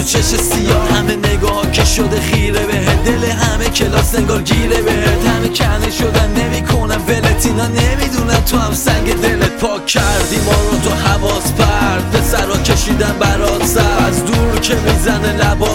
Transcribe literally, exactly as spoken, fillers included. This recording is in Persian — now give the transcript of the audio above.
چش سیاه، همه نگاه که شده خیره بهت، دل همه کلاس انگار گیره بهت، همه کنه شدن نمیکنن ولت، اینا نمیدونن تو هم سنگ دلت. پاک کردی ما رو تو حواس پرد، پسرا کشیدن برات سر، از دور که میزنه لبا